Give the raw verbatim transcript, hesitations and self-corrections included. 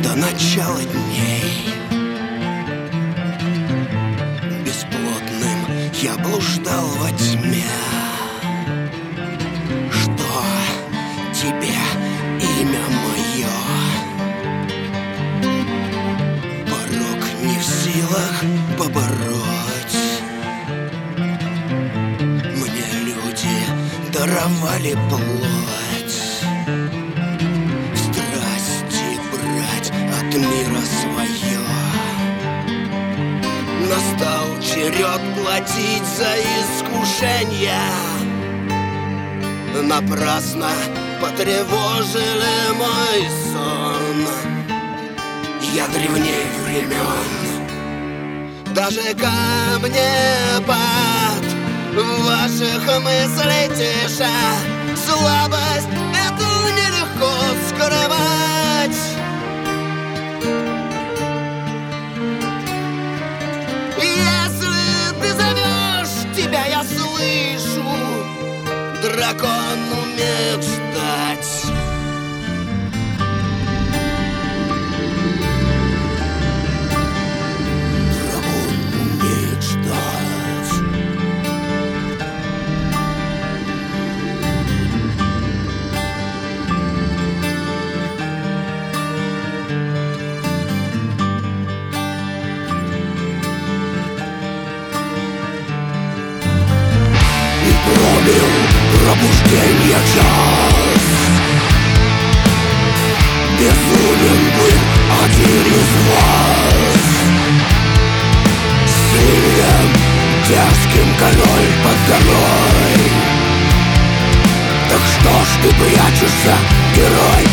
до начала дней. Бесплотным я блуждал во тьме. Что тебе имя мое? Порок не в силах побороть. Мне люди даровали плоть. В страсти брать от мира свое. Настал черед платить за искушение. Напрасно потревожили мой сон. Я древней времен. Даже камнепад в ваших мыслях тише. Слабость эту нелегко скрывать. Если ты зовешь, тебя я слышу. Дракон умеет ждать. Дракон умеет ждать. И пробил пробуждение час. Безумен был один из вас. Сильным, дерзким король под горой. Так что ж ты прячешься, герой?